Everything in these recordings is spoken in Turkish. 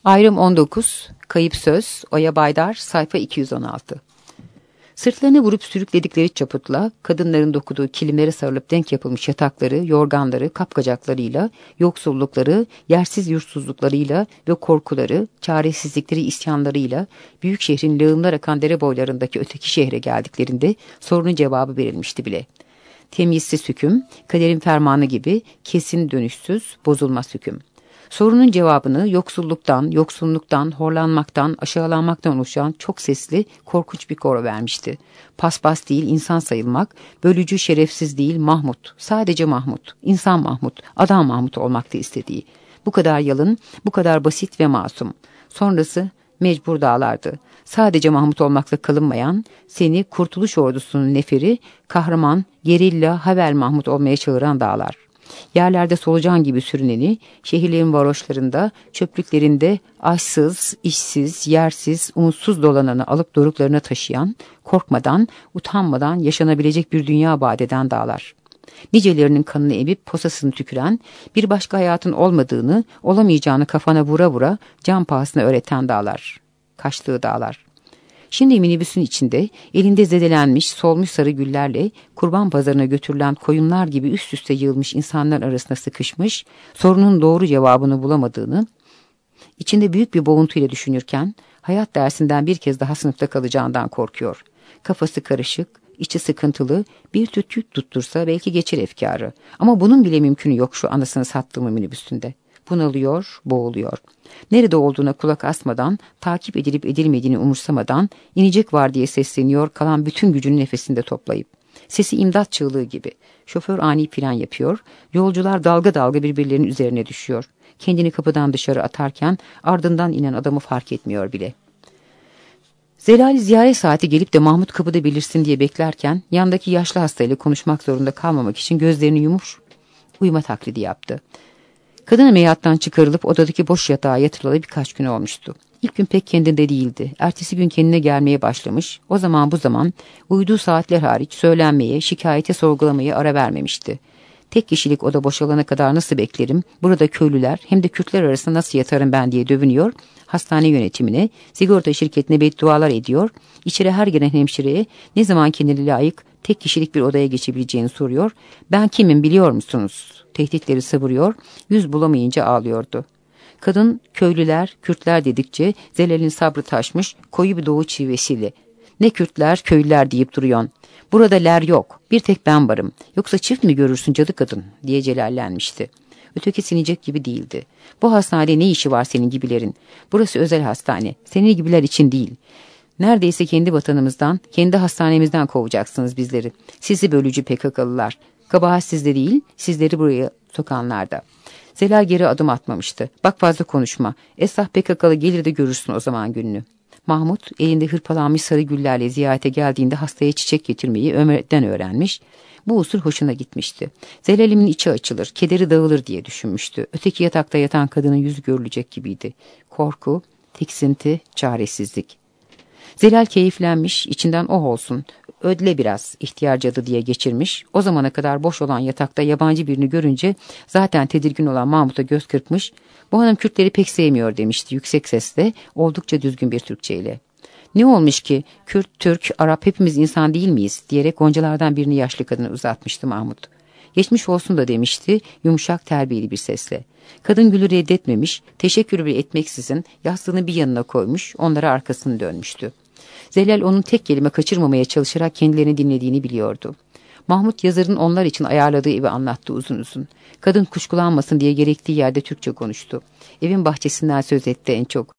Ayrım 19, Kayıp Söz, Oya Baydar, sayfa 216. Sırtlarını vurup sürükledikleri çaputla, kadınların dokuduğu kilimlere sarılıp denk yapılmış yatakları, yorganları, kapkacaklarıyla, yoksullukları, yersiz yurtsuzluklarıyla ve korkuları, çaresizlikleri, isyanlarıyla, büyük şehrin lağımlar akan dere boylarındaki öteki şehre geldiklerinde sorunun cevabı verilmişti bile. Temyizsiz hüküm, kaderin fermanı gibi kesin dönüşsüz, bozulmaz hüküm. Sorunun cevabını yoksulluktan, horlanmaktan, aşağılanmaktan oluşan çok sesli, korkunç bir koro vermişti. Paspas değil, insan sayılmak, bölücü, şerefsiz değil, Mahmut, sadece Mahmut, insan Mahmut, adam Mahmut olmakta istediği. Bu kadar yalın, bu kadar basit ve masum. Sonrası mecbur dağlardı. Sadece Mahmut olmakla kalınmayan, seni Kurtuluş Ordusu'nun neferi, kahraman, gerilla, Havel Mahmut olmaya çağıran dağlar. Yerlerde solucan gibi sürüneni, şehirlerin varoşlarında, çöplüklerinde açsız, işsiz, yersiz, umutsuz dolananı alıp doruklarına taşıyan, korkmadan, utanmadan yaşanabilecek bir dünya vaat eden dağlar. Nicelerinin kanını emip posasını tüküren, bir başka hayatın olmadığını, olamayacağını kafana vura vura can pahasına öğreten dağlar. Kaçtığı dağlar. Şimdi minibüsün içinde elinde zedelenmiş, solmuş sarı güllerle kurban pazarına götürülen koyunlar gibi üst üste yığılmış insanlar arasında sıkışmış, sorunun doğru cevabını bulamadığını, içinde büyük bir boğuntuyla düşünürken hayat dersinden bir kez daha sınıfta kalacağından korkuyor. Kafası karışık, içi sıkıntılı, bir tütüt tuttursa belki geçer efkarı. Ama bunun bile mümkünü yok şu anasını sattığımı minibüsünde. Bunalıyor, boğuluyor. Nerede olduğuna kulak asmadan, takip edilip edilmediğini umursamadan, inecek var diye sesleniyor, kalan bütün gücünü nefesinde toplayıp. Sesi imdat çığlığı gibi. Şoför ani fren yapıyor, yolcular dalga dalga birbirlerinin üzerine düşüyor. Kendini kapıdan dışarı atarken ardından inen adamı fark etmiyor bile. Zelal ziyaret saati gelip de Mahmut kapıda belirsin diye beklerken, yandaki yaşlı hastayla konuşmak zorunda kalmamak için gözlerini yumuş, uyuma taklidi yaptı. Kadın ameliyattan çıkarılıp odadaki boş yatağa yatırılalı birkaç gün olmuştu. İlk gün pek kendinde değildi. Ertesi gün kendine gelmeye başlamış. O zaman bu zaman uyuduğu saatler hariç söylenmeye, şikayete, sorgulamaya ara vermemişti. Tek kişilik oda boşalana kadar nasıl beklerim, burada köylüler hem de Kürtler arasında nasıl yatarım ben diye dövünüyor, hastane yönetimine, sigorta şirketine beddualar ediyor, içeri her gelen hemşireye ne zaman kendine layık tek kişilik bir odaya geçebileceğini soruyor, ben kimim biliyor musunuz? Tehditleri savuruyor, yüz bulamayınca ağlıyordu. Kadın köylüler, Kürtler dedikçe Zelal'in sabrı taşmış, koyu bir doğu çivesiyle. Ne Kürtler, köylüler deyip duruyorsun. Burada ler yok, bir tek ben varım. Yoksa çift mi görürsün cadı kadın diye celallenmişti. Öteki sinecek gibi değildi. Bu hastanede ne işi var senin gibilerin? Burası özel hastane, senin gibiler için değil. Neredeyse kendi vatanımızdan, kendi hastanemizden kovacaksınız bizleri. Sizi bölücü PKK'lılar. Kabahat sizde değil, sizleri buraya sokanlarda. Zelal geri adım atmamıştı. Bak fazla konuşma. Esnaf PKK'lı gelir de görürsün o zaman gününü. Mahmut elinde hırpalanmış sarı güllerle ziyarete geldiğinde hastaya çiçek getirmeyi Ömer'den öğrenmiş. Bu usul hoşuna gitmişti. Zelal'imin içi açılır, kederi dağılır diye düşünmüştü. Öteki yatakta yatan kadının yüzü görülecek gibiydi. Korku, tiksinti, çaresizlik. Zelal keyiflenmiş, içinden oh olsun, ödle biraz ihtiyar cadı diye geçirmiş. O zamana kadar boş olan yatakta yabancı birini görünce zaten tedirgin olan Mahmut'a göz kırpmış. Bu hanım Kürtleri pek sevmiyor demişti yüksek sesle, oldukça düzgün bir Türkçeyle. Ne olmuş ki Kürt, Türk, Arap hepimiz insan değil miyiz diyerek goncalardan birini yaşlı kadına uzatmıştı Mahmut. Geçmiş olsun da demişti yumuşak terbiyeli bir sesle. Kadın gülü reddetmemiş, teşekkür bile etmeksizin yastığını bir yanına koymuş, onlara arkasını dönmüştü. Zelal onun tek kelime kaçırmamaya çalışarak kendilerini dinlediğini biliyordu. Mahmut yazarın onlar için ayarladığı evi anlattı uzun uzun. Kadın kuşkulanmasın diye gerektiği yerde Türkçe konuştu. Evin bahçesinden söz etti en çok.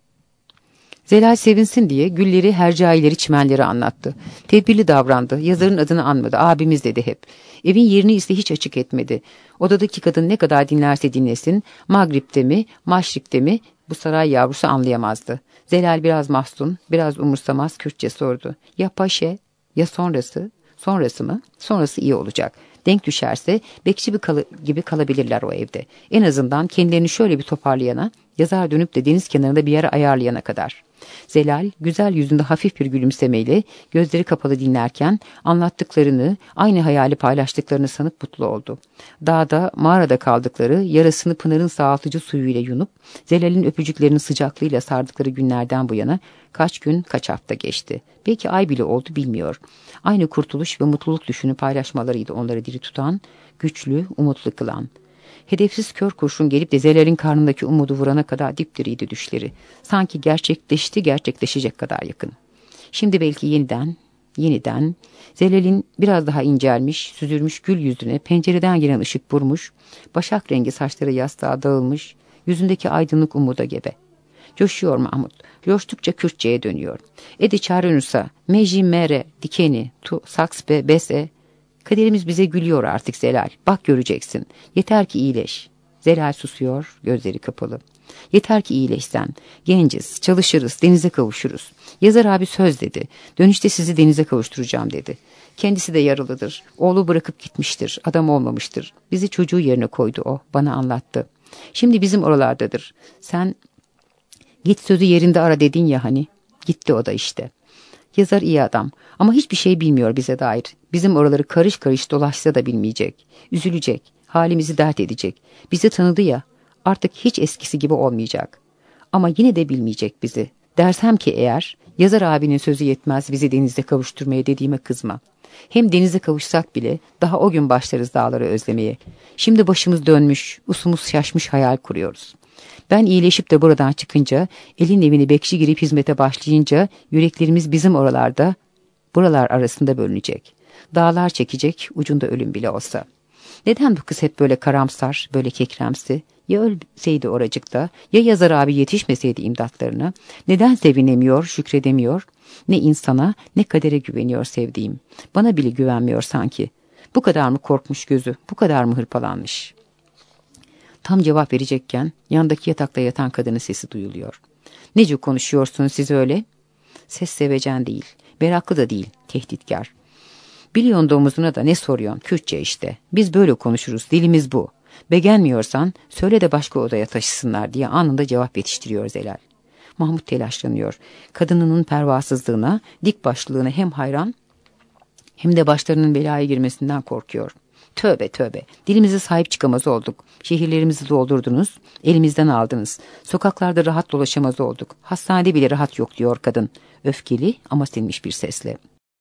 Zelal sevinsin diye gülleri, hercaileri, çimenleri anlattı. Tedbirli davrandı. Yazarın adını anmadı. Abimiz dedi hep. Evin yerini ise hiç açık etmedi. Odadaki kadın ne kadar dinlerse dinlesin, Mağrip'te mi, Maşrik'te mi bu saray yavrusu anlayamazdı. Zelal biraz mahzun, biraz umursamaz Kürtçe sordu. Ya paşe, ya sonrası? Sonrası mı? Sonrası iyi olacak. Denk düşerse bekçi gibi kalabilirler o evde. En azından kendilerini şöyle bir toparlayana, yazar dönüp de deniz kenarında bir yere ayarlayana kadar. Zelal güzel yüzünde hafif bir gülümsemeyle gözleri kapalı dinlerken anlattıklarını, aynı hayali paylaştıklarını sanıp mutlu oldu. Dağda, mağarada kaldıkları, yarasını Pınar'ın sağaltıcı suyuyla yunup Zelal'in öpücüklerinin sıcaklığıyla sardıkları günlerden bu yana kaç gün, kaç hafta geçti. Belki ay bile oldu, bilmiyor. Aynı kurtuluş ve mutluluk düşünü paylaşmalarıydı onları diri tutan, güçlü, umutlu kılan. Hedefsiz kör kurşun gelip de Zelal'in karnındaki umudu vurana kadar dipdiriydi düşleri. Sanki gerçekleşecek kadar yakın. Şimdi belki yeniden Zelal'in biraz daha incelmiş, süzülmüş gül yüzüne pencereden giren ışık vurmuş, başak rengi saçları yastığa dağılmış, yüzündeki aydınlık umuda gebe. Coşuyor Mahmut, coştukça Kürtçe'ye dönüyor. Edi çağrınırsa, meji mere, dikeni, tu, saks be, bese. Kaderimiz bize gülüyor artık Zelal. Bak göreceksin. Yeter ki iyileş. Zelal susuyor, gözleri kapalı. Yeter ki iyileşsen. Genciz, çalışırız, denize kavuşuruz. Yazar abi söz dedi. Dönüşte sizi denize kavuşturacağım dedi. Kendisi de yaralıdır. Oğlu bırakıp gitmiştir. Adam olmamıştır. Bizi çocuğu yerine koydu o. Bana anlattı. Şimdi bizim oralardadır. Sen git sözü yerinde ara dedin ya hani. Gitti o da işte. Yazar iyi adam ama hiçbir şey bilmiyor bize dair. Bizim oraları karış karış dolaşsa da bilmeyecek. Üzülecek, halimizi dert edecek. Bizi tanıdı ya, artık hiç eskisi gibi olmayacak. Ama yine de bilmeyecek bizi. Dersem ki eğer, yazar abinin sözü yetmez bizi denizde kavuşturmaya dediğime kızma. Hem denize kavuşsak bile daha o gün başlarız dağları özlemeye. Şimdi başımız dönmüş, usumuz şaşmış hayal kuruyoruz. Ben iyileşip de buradan çıkınca, elin evini bekçi girip hizmete başlayınca yüreklerimiz bizim buralar arasında bölünecek. Dağlar çekecek, ucunda ölüm bile olsa. Neden bu kız hep böyle karamsar, böyle kekremsi? Ya ölseydi oracıkta, ya yazar abi yetişmeseydi imdatlarına? Neden sevinemiyor, şükredemiyor? Ne insana, ne kadere güveniyor sevdiğim. Bana bile güvenmiyor sanki. Bu kadar mı korkmuş gözü, bu kadar mı hırpalanmış? Tam cevap verecekken yandaki yatakta yatan kadının sesi duyuluyor. Nece konuşuyorsunuz siz öyle? Ses sevecen değil, meraklı da değil, tehditkar. Biliyorsun domuzuna da ne soruyorsun? Kürtçe işte. Biz böyle konuşuruz, dilimiz bu. Beğenmiyorsan söyle de başka odaya taşısınlar diye anında cevap yetiştiriyor Zelal. Mahmut telaşlanıyor. Kadınının pervasızlığına, dik başlılığına hem hayran hem de başlarının belaya girmesinden korkuyor. Tövbe tövbe, dilimize sahip çıkamaz olduk. Şehirlerimizi doldurdunuz, elimizden aldınız. Sokaklarda rahat dolaşamaz olduk. Hastanede bile rahat yok diyor kadın. Öfkeli ama sinmiş bir sesle.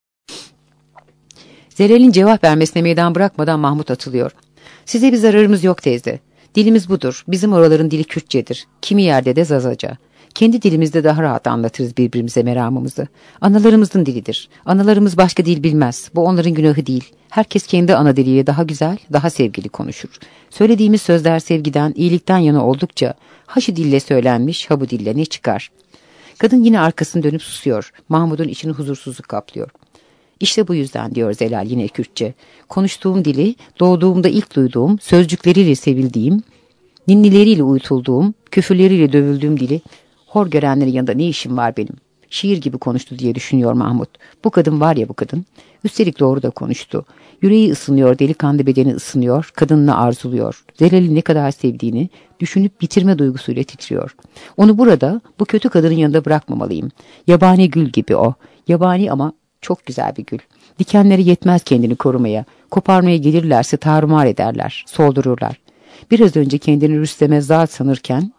Zelal'in cevap vermesine meydan bırakmadan Mahmut atılıyor. Size bir zararımız yok teyze. Dilimiz budur. Bizim oraların dili Kürtçedir. Kimi yerde de Zazaca. Kendi dilimizde daha rahat anlatırız birbirimize meramımızı. Analarımızın dilidir. Analarımız başka dil bilmez. Bu onların günahı değil. Herkes kendi ana diliyle daha güzel, daha sevgili konuşur. Söylediğimiz sözler sevgiden, iyilikten yana oldukça ha şu dille söylenmiş, ha bu dille ne çıkar? Kadın yine arkasını dönüp susuyor. Mahmud'un içini huzursuzluk kaplıyor. İşte bu yüzden diyor Zelal yine Kürtçe. Konuştuğum dili, doğduğumda ilk duyduğum, sözcükleriyle sevildiğim, ninnileriyle uyutulduğum, küfürleriyle dövüldüğüm dili hor görenlerin yanında ne işim var benim? Şiir gibi konuştu diye düşünüyor Mahmut. Bu kadın var ya bu kadın. Üstelik doğru da konuştu. Yüreği ısınıyor, delikanlı bedeni ısınıyor, kadınını arzuluyor. Zelal'i ne kadar sevdiğini düşünüp bitirme duygusuyla titriyor. Onu burada, bu kötü kadının yanında bırakmamalıyım. Yabani gül gibi o. Yabani ama çok güzel bir gül. Dikenleri yetmez kendini korumaya. Koparmaya gelirlerse tarumar ederler, soldururlar. Biraz önce kendini Rüstem'e zar sanırken,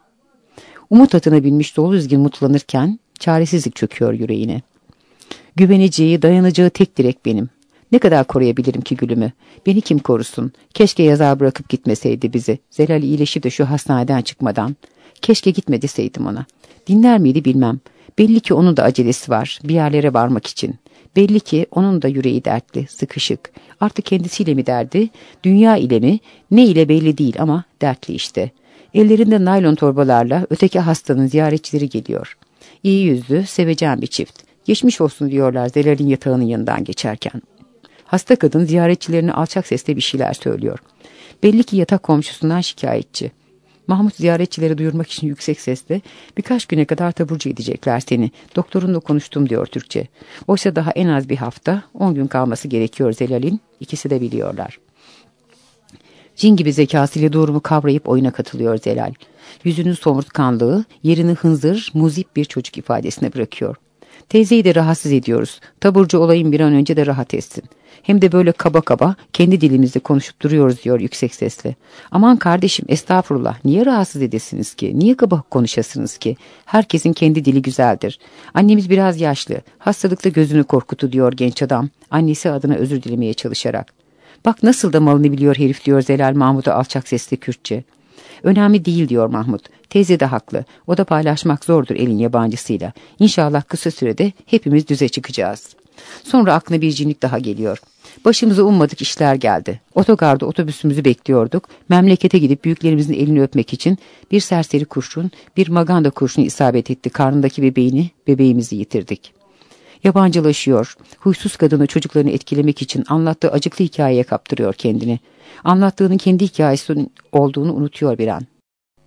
umut atına binmiş dolu üzgün mutlanırken çaresizlik çöküyor yüreğine. Güveneceği, dayanacağı tek direk benim. Ne kadar koruyabilirim ki gülümü? Beni kim korusun? Keşke yazar bırakıp gitmeseydi bizi. Zelal iyileşip de şu hastaneden çıkmadan. Keşke gitme deseydim ona. Dinler miydi bilmem. Belli ki onun da acelesi var bir yerlere varmak için. Belli ki onun da yüreği dertli, sıkışık. Artık kendisiyle mi derdi, dünya ile mi, ne ile belli değil ama dertli işte. Ellerinde naylon torbalarla öteki hastanın ziyaretçileri geliyor. İyi yüzlü, sevecen bir çift. Geçmiş olsun diyorlar Zelal'in yatağının yanından geçerken. Hasta kadın ziyaretçilerine alçak sesle bir şeyler söylüyor. Belli ki yatak komşusundan şikayetçi. Mahmut ziyaretçileri duyurmak için yüksek sesle birkaç güne kadar taburcu edecekler seni. Doktorunla konuştum diyor Türkçe. Oysa daha en az bir hafta 10 gün kalması gerekiyor Zelal'in. İkisi de biliyorlar. Cin gibi zekasıyla durumu kavrayıp oyuna katılıyor Zelal. Yüzünün somurtkanlığı yerini hınzır, muzip bir çocuk ifadesine bırakıyor. Teyzeyi de rahatsız ediyoruz. Taburcu olayım bir an önce de rahat etsin. Hem de böyle kaba kaba kendi dilimizde konuşup duruyoruz diyor yüksek sesle. Aman kardeşim estağfurullah, niye rahatsız edesiniz ki? Niye kaba konuşasınız ki? Herkesin kendi dili güzeldir. Annemiz biraz yaşlı. Hastalıkta gözünü korkutu diyor genç adam. Annesi adına özür dilemeye çalışarak. Bak nasıl da malını biliyor herif diyor Zelal Mahmut'a alçak sesli Kürtçe. Önemli değil diyor Mahmut. Teyze de haklı. O da paylaşmak zordur elin yabancısıyla. İnşallah kısa sürede hepimiz düze çıkacağız. Sonra aklına bir cinlik daha geliyor. Başımıza ummadık işler geldi. Otogarda otobüsümüzü bekliyorduk. Memlekete gidip büyüklerimizin elini öpmek için bir serseri kurşun, bir maganda kurşunu isabet etti. Karnındaki bebeğimizi yitirdik. Yabancılaşıyor. Huysuz kadını çocuklarını etkilemek için anlattığı acıklı hikayeye kaptırıyor kendini. Anlattığının kendi hikayesi olduğunu unutuyor bir an.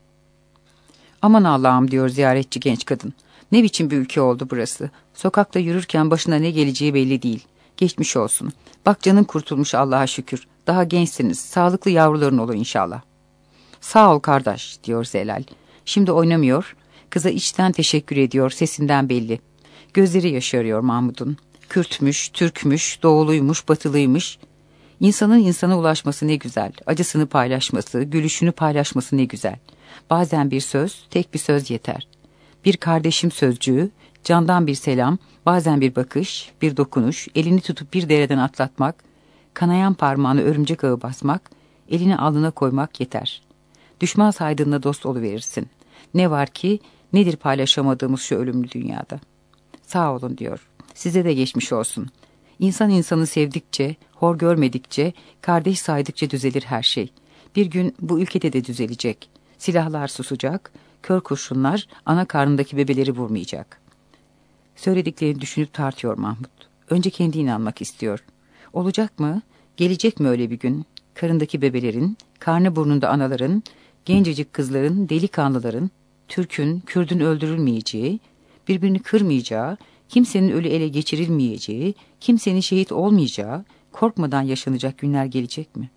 Aman Allah'ım diyor ziyaretçi genç kadın. Ne biçim bir ülke oldu burası. Sokakta yürürken başına ne geleceği belli değil. Geçmiş olsun. Bak canın kurtulmuş Allah'a şükür. Daha gençsiniz. Sağlıklı yavruların olur inşallah. Sağ ol kardeş diyor Zelal. Şimdi oynamıyor. Kıza içten teşekkür ediyor. Sesinden belli. Gözleri yaşarıyor Mahmud'un. Kürtmüş, Türkmüş, doğuluymuş, batılıymış. İnsanın insana ulaşması ne güzel. Acısını paylaşması, gülüşünü paylaşması ne güzel. Bazen bir söz, tek bir söz yeter. Bir kardeşim sözcüğü, candan bir selam, bazen bir bakış, bir dokunuş, elini tutup bir dereden atlatmak, kanayan parmağını örümcek ağı basmak, elini alnına koymak yeter. Düşman saydığında dost oluverirsin. Ne var ki, nedir paylaşamadığımız şu ölümlü dünyada? Sağ olun diyor. Size de geçmiş olsun. İnsan insanı sevdikçe, hor görmedikçe, kardeş saydıkça düzelir her şey. Bir gün bu ülkede de düzelecek. Silahlar susacak, kör kurşunlar ana karnındaki bebeleri vurmayacak. Söylediklerini düşünüp tartıyor Mahmut. Önce kendi inanmak istiyor. Olacak mı? Gelecek mi öyle bir gün? Karındaki bebelerin, karnı burnunda anaların, gencecik kızların, delikanlıların, Türk'ün, Kürd'ün öldürülmeyeceği, birbirini kırmayacağı, kimsenin ölü ele geçirilmeyeceği, kimsenin şehit olmayacağı, korkmadan yaşanacak günler gelecek mi?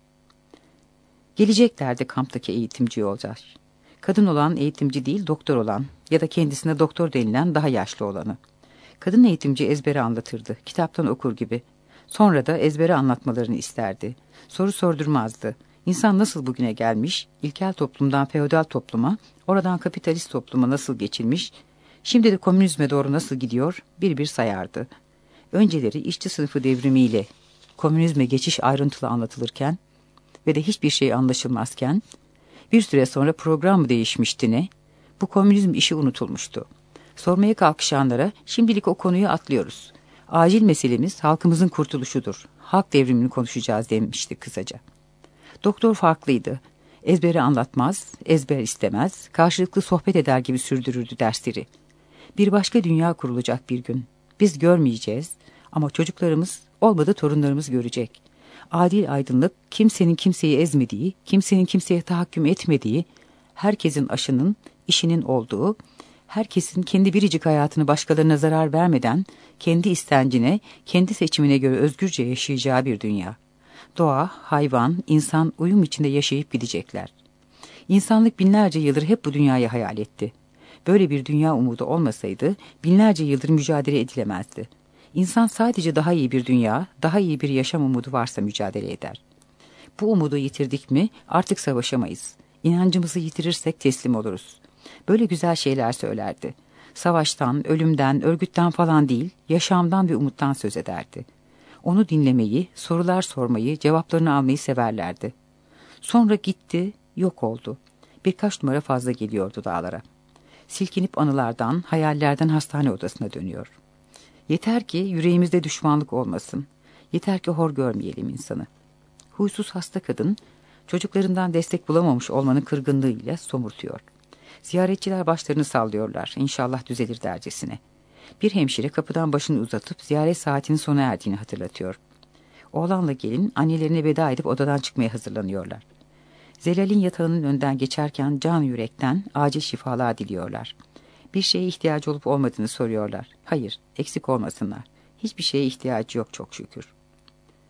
Geleceklerdi kamptaki eğitimci yoldaş. Kadın olan eğitimci değil doktor olan ya da kendisine doktor denilen daha yaşlı olanı. Kadın eğitimci ezbere anlatırdı, kitaptan okur gibi. Sonra da ezbere anlatmalarını isterdi. Soru sordurmazdı. İnsan nasıl bugüne gelmiş, ilkel toplumdan feodal topluma, oradan kapitalist topluma nasıl geçilmiş, şimdi de komünizme doğru nasıl gidiyor bir bir sayardı. Önceleri işçi sınıfı devrimiyle komünizme geçiş ayrıntılı anlatılırken ve de hiçbir şey anlaşılmazken, bir süre sonra program mı değişmişti ne? Bu komünizm işi unutulmuştu. Sormaya kalkışanlara şimdilik o konuyu atlıyoruz. Acil meselemiz halkımızın kurtuluşudur. Halk devrimini konuşacağız demişti kısaca. Doktor farklıydı. Ezberi anlatmaz, ezber istemez, karşılıklı sohbet eder gibi sürdürürdü dersleri. Bir başka dünya kurulacak bir gün. Biz görmeyeceğiz ama çocuklarımız, olmadı torunlarımız görecek. Adil aydınlık, kimsenin kimseyi ezmediği, kimsenin kimseye tahakküm etmediği, herkesin aşının, işinin olduğu, herkesin kendi biricik hayatını başkalarına zarar vermeden, kendi istencine, kendi seçimine göre özgürce yaşayacağı bir dünya. Doğa, hayvan, insan uyum içinde yaşayıp gidecekler. İnsanlık binlerce yıldır hep bu dünyayı hayal etti. Böyle bir dünya umudu olmasaydı binlerce yıldır mücadele edilemezdi. İnsan sadece daha iyi bir dünya, daha iyi bir yaşam umudu varsa mücadele eder. Bu umudu yitirdik mi artık savaşamayız. İnancımızı yitirirsek teslim oluruz. Böyle güzel şeyler söylerdi. Savaştan, ölümden, örgütten falan değil, yaşamdan ve umuttan söz ederdi. Onu dinlemeyi, sorular sormayı, cevaplarını almayı severlerdi. Sonra gitti, yok oldu. Birkaç numara fazla geliyordu dağlara. Silkinip anılardan, hayallerden hastane odasına dönüyor. Yeter ki yüreğimizde düşmanlık olmasın. Yeter ki hor görmeyelim insanı. Huysuz hasta kadın, çocuklarından destek bulamamış olmanın kırgınlığıyla somurtuyor. Ziyaretçiler başlarını sallıyorlar. İnşallah düzelir dercesine. Bir hemşire kapıdan başını uzatıp ziyaret saatinin sona erdiğini hatırlatıyor. Oğlanla gelin annelerine veda edip odadan çıkmaya hazırlanıyorlar. Zelal'in yatağının önden geçerken can yürekten acil şifalar diliyorlar. Bir şeye ihtiyacı olup olmadığını soruyorlar. Hayır, eksik olmasınlar. Hiçbir şeye ihtiyacı yok çok şükür.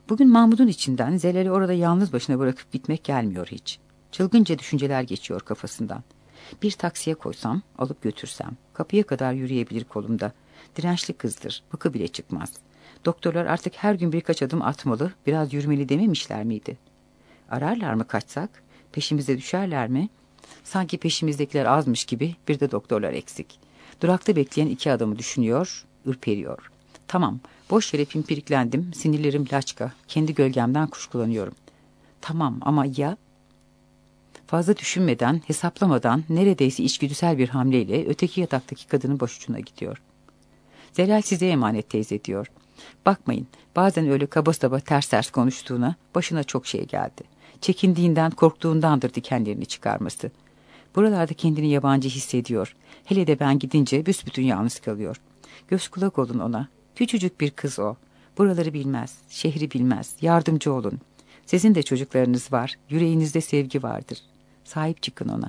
Bugün Mahmut'un içinden Zelal'i orada yalnız başına bırakıp gitmek gelmiyor hiç. Çılgınca düşünceler geçiyor kafasından. Bir taksiye koysam, alıp götürsem, kapıya kadar yürüyebilir kolumda. Dirençli kızdır, bıkı bile çıkmaz. Doktorlar artık her gün birkaç adım atmalı, biraz yürümeli dememişler miydi? Ararlar mı kaçsak? Peşimize düşerler mi? Sanki peşimizdekiler azmış gibi bir de doktorlar eksik. Durakta bekleyen iki adamı düşünüyor, ürperiyor. Tamam, boş yere pimpiriklendim, sinirlerim laçka, kendi gölgemden kuşkulanıyorum. Tamam ama ya... Fazla düşünmeden, hesaplamadan neredeyse içgüdüsel bir hamleyle öteki yataktaki kadının başucuna gidiyor. Zelal size emanet teyze diyor. Bakmayın, bazen öyle kaba saba ters ters konuştuğuna başına çok şey geldi. Çekindiğinden, korktuğundandır dikenlerini çıkarması. Buralarda kendini yabancı hissediyor. Hele de ben gidince büsbütün yalnız kalıyor. Göz kulak olun ona. Küçücük bir kız o. Buraları bilmez, şehri bilmez. Yardımcı olun. Sizin de çocuklarınız var. Yüreğinizde sevgi vardır. Sahip çıkın ona.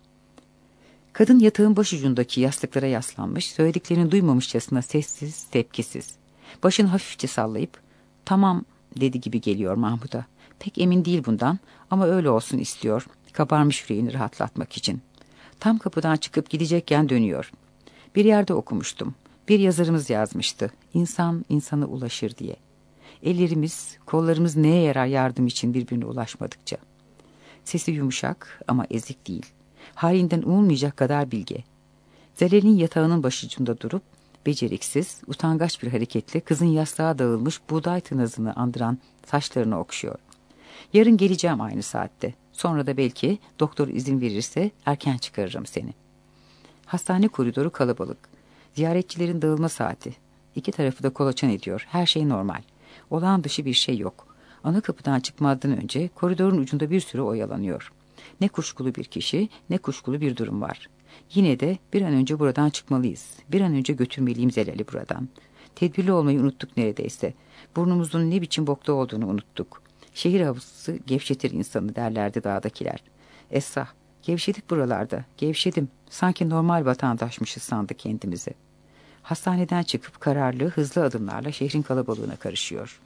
Kadın yatağın başucundaki yastıklara yaslanmış, söylediklerini duymamışçasına sessiz, tepkisiz. Başını hafifçe sallayıp, tamam dedi gibi geliyor Mahmut'a. Pek emin değil bundan ama öyle olsun istiyor, kabarmış yüreğini rahatlatmak için. Tam kapıdan çıkıp gidecekken dönüyor. Bir yerde okumuştum. Bir yazarımız yazmıştı. İnsan insana ulaşır diye. Ellerimiz, kollarımız neye yarar yardım için birbirine ulaşmadıkça. Sesi yumuşak ama ezik değil. Halinden umulmayacak kadar bilge. Zelal'in yatağının başucunda durup, beceriksiz, utangaç bir hareketle kızın yastığa dağılmış buğday tınazını andıran saçlarını okşuyor. Yarın geleceğim aynı saatte. Sonra da belki doktor izin verirse erken çıkarırım seni. Hastane koridoru kalabalık. Ziyaretçilerin dağılma saati. İki tarafı da kolaçan ediyor. Her şey normal. Olağan dışı bir şey yok. Ana kapıdan çıkmadan önce koridorun ucunda bir sürü oyalanıyor. Ne kuşkulu bir kişi, ne kuşkulu bir durum var. Yine de bir an önce buradan çıkmalıyız. Bir an önce götürmeliyim Zelal'i buradan. Tedbirli olmayı unuttuk neredeyse. Burnumuzun ne biçim bokta olduğunu unuttuk. Şehir havası gevşetir insanı derlerdi dağdakiler. Esra, gevşedik buralarda, gevşedim. Sanki normal vatandaşmışız sandı kendimizi. Hastaneden çıkıp kararlı, hızlı adımlarla şehrin kalabalığına karışıyor.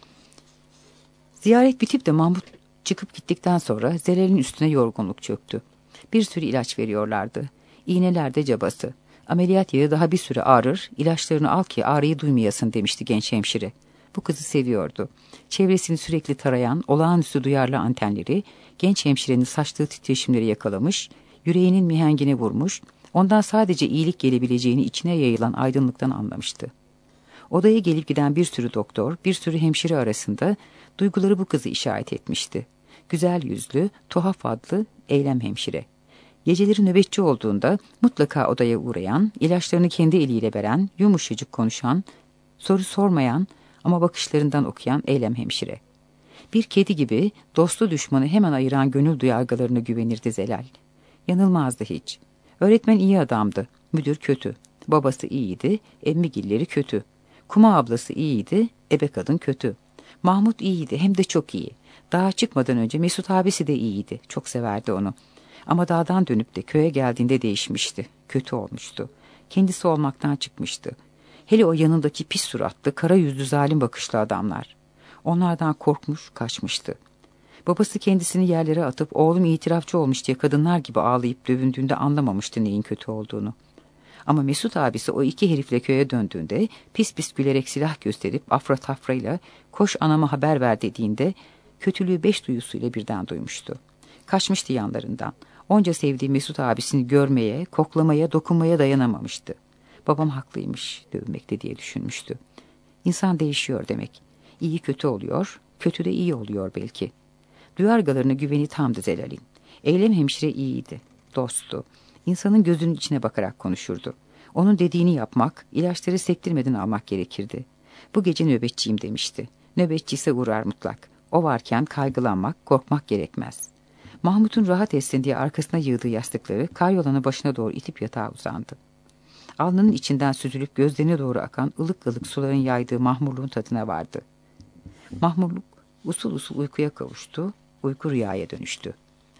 Ziyaret bitip de Mahmut çıkıp gittikten sonra Zelal'in üstüne yorgunluk çöktü. Bir sürü ilaç veriyorlardı. İğneler de cabası. Ameliyat yeri daha bir süre ağrır, ilaçlarını al ki ağrıyı duymayasın demişti genç hemşire. Bu kızı seviyordu. Çevresini sürekli tarayan, olağanüstü duyarlı antenleri, genç hemşirenin saçtığı titreşimleri yakalamış, yüreğinin mihengine vurmuş, ondan sadece iyilik gelebileceğini içine yayılan aydınlıktan anlamıştı. Odaya gelip giden bir sürü doktor, bir sürü hemşire arasında duyguları bu kızı işaret etmişti. Güzel yüzlü, tuhaf adlı Eylem hemşire. Geceleri nöbetçi olduğunda mutlaka odaya uğrayan, ilaçlarını kendi eliyle veren, yumuşacık konuşan, soru sormayan ama bakışlarından okuyan Eylem hemşire. Bir kedi gibi dostu düşmanı hemen ayıran gönül duyargalarına güvenirdi Zelal. Yanılmazdı hiç. Öğretmen iyi adamdı, müdür kötü. Babası iyiydi, emmigilleri kötü. Kuma ablası iyiydi, ebe kadın kötü. Mahmut iyiydi, hem de çok iyi. Dağa çıkmadan önce Mesut abisi de iyiydi, çok severdi onu. Ama dağdan dönüp de köye geldiğinde değişmişti, kötü olmuştu. Kendisi olmaktan çıkmıştı. Hele o yanındaki pis suratlı, kara yüzlü zalim bakışlı adamlar. Onlardan korkmuş, kaçmıştı. Babası kendisini yerlere atıp oğlum itirafçı olmuş diye kadınlar gibi ağlayıp dövündüğünde anlamamıştı neyin kötü olduğunu. Ama Mesut abisi o iki herifle köye döndüğünde pis pis gülerek silah gösterip afra tafrayla koş anama haber ver dediğinde kötülüğü 5 duyusuyla birden duymuştu. Kaçmıştı yanlarından. Onca sevdiği Mesut abisini görmeye, koklamaya, dokunmaya dayanamamıştı. Babam haklıymış dövmekte diye düşünmüştü. İnsan değişiyor demek. İyi kötü oluyor, kötü de iyi oluyor belki. Duyargalarına güveni tamdı Zelal'in. Eylem hemşire iyiydi, dosttu. İnsanın gözünün içine bakarak konuşurdu. Onun dediğini yapmak, ilaçları sektirmeden almak gerekirdi. Bu gece nöbetçiyim demişti. Nöbetçi ise uğrar mutlak. O varken kaygılanmak, korkmak gerekmez. Mahmut'un rahat etsin diye arkasına yığdığı yastıkları karyolanın başına doğru itip yatağa uzandı. Alnının içinden süzülüp gözlerine doğru akan ılık ılık suların yaydığı mahmurluğun tadına vardı. Mahmurluk usul usul uykuya kavuştu, uyku rüyaya dönüştü.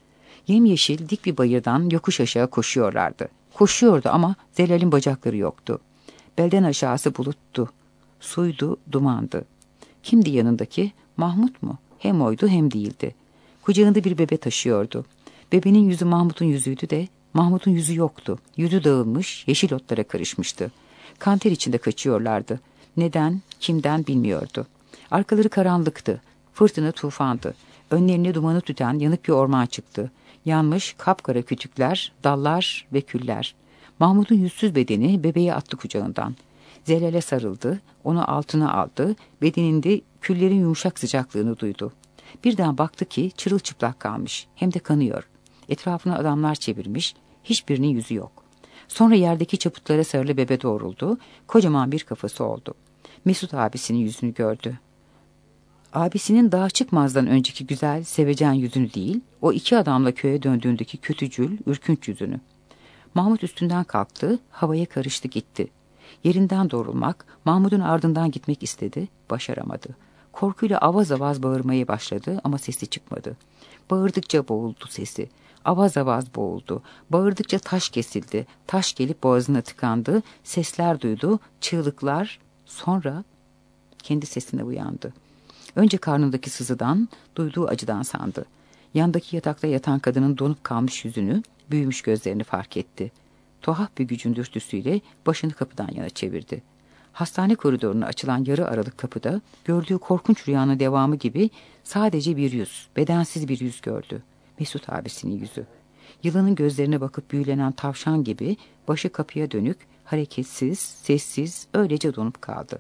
Yemyeşil dik bir bayırdan yokuş aşağı koşuyorlardı. Koşuyordu ama Zelal'in bacakları yoktu. Belden aşağısı buluttu. Suydu, dumandı. Kimdi yanındaki? Mahmut mu? Hem oydu hem değildi. Kucağında bir bebe taşıyordu. Bebenin yüzü Mahmut'un yüzüydü de Mahmut'un yüzü yoktu. Yüzü dağılmış, yeşil otlara karışmıştı. Kanter içinde kaçıyorlardı. Neden, kimden bilmiyordu. Arkaları karanlıktı. Fırtına tufandı. Önlerine dumanı tüten yanık bir orman çıktı. Yanmış kapkara kütükler, dallar ve küller. Mahmut'un yüzsüz bedeni bebeği attı kucağından. Zelal'e sarıldı, onu altına aldı, bedeninde küllerin yumuşak sıcaklığını duydu. Birden baktı ki çırılçıplak kalmış, hem de kanıyor. Etrafına adamlar çevirmiş, hiçbirinin yüzü yok. Sonra yerdeki çaputlara sarılı bebe doğruldu, kocaman bir kafası oldu. Mesut abisinin yüzünü gördü. Abisinin daha çıkmazdan önceki güzel, sevecen yüzünü değil, o iki adamla köye döndüğündeki kötücül, ürkünç yüzünü. Mahmut üstünden kalktı, havaya karıştı gitti. Yerinden doğrulmak, Mahmut'un ardından gitmek istedi, başaramadı. Korkuyla avaz avaz bağırmaya başladı ama sesi çıkmadı. Bağırdıkça boğuldu sesi. Avaz avaz boğuldu. Bağırdıkça taş kesildi. Taş gelip boğazına tıkandı. Sesler duydu, çığlıklar. Sonra kendi sesine uyandı. Önce karnındaki sızıdan, duyduğu acıdan sandı. Yandaki yatakta yatan kadının donup kalmış yüzünü, büyümüş gözlerini fark etti. Tuhaf bir gücün dürtüsüyle başını kapıdan yana çevirdi. Hastane koridoruna açılan yarı aralık kapıda gördüğü korkunç rüyanın devamı gibi sadece bir yüz, bedensiz bir yüz gördü. Mesut abisinin yüzü. Yılanın gözlerine bakıp büyülenen tavşan gibi başı kapıya dönük, hareketsiz, sessiz, öylece donup kaldı.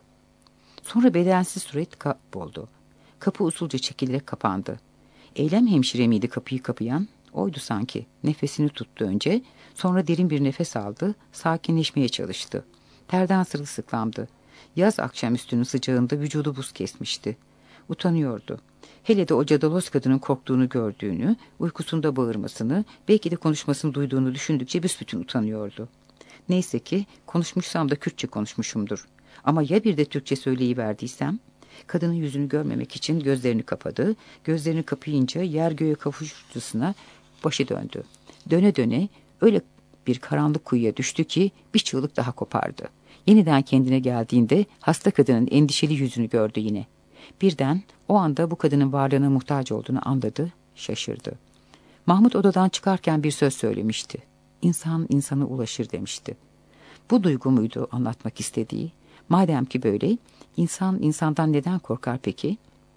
Sonra bedensiz suret kayboldu. Kapı usulca çekilerek kapandı. Eylem hemşire miydi kapıyı kapayan? Oydu sanki. Nefesini tuttu önce, sonra derin bir nefes aldı, sakinleşmeye çalıştı. Terden sırılsıklamdı. Yaz akşamüstünün sıcağında vücudu buz kesmişti. Utanıyordu. Hele de o cadalos kadının korktuğunu gördüğünü, uykusunda bağırmasını, belki de konuşmasını duyduğunu düşündükçe büsbütün utanıyordu. Neyse ki konuşmuşsam da Kürtçe konuşmuşumdur. Ama ya bir de Türkçe söyleyiverdiysem? Kadının yüzünü görmemek için gözlerini kapadı. Gözlerini kapayınca yer göğe kavuştusuna başı döndü. Döne döne öyle bir karanlık kuyuya düştü ki bir çığlık daha kopardı. Yeniden kendine geldiğinde hasta kadının endişeli yüzünü gördü yine. Birden o anda bu kadının varlığına muhtaç olduğunu anladı, şaşırdı. Mahmut odadan çıkarken bir söz söylemişti. İnsan insana ulaşır demişti. Bu duygu muydu anlatmak istediği? Madem ki böyle, insan insandan neden korkar peki?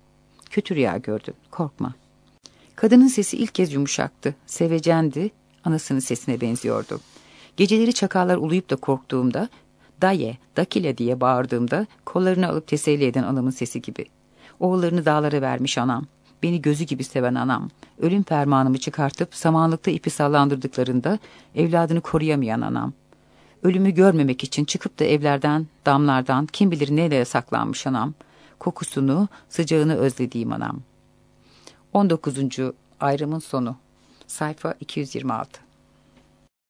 Kötü rüya gördün, korkma. Kadının sesi ilk kez yumuşaktı, sevecendi, anasının sesine benziyordu. Geceleri çakallar uluyup da korktuğumda, daye, dakile diye bağırdığımda kollarını alıp teselli eden anamın sesi gibi. Oğullarını dağlara vermiş anam, beni gözü gibi seven anam, ölüm fermanımı çıkartıp samanlıkta ipi sallandırdıklarında evladını koruyamayan anam. Ölümü görmemek için çıkıp da evlerden, damlardan kim bilir nereye saklanmış anam. Kokusunu, sıcağını özlediğim anam. 19. Ayrımın sonu. Sayfa 226.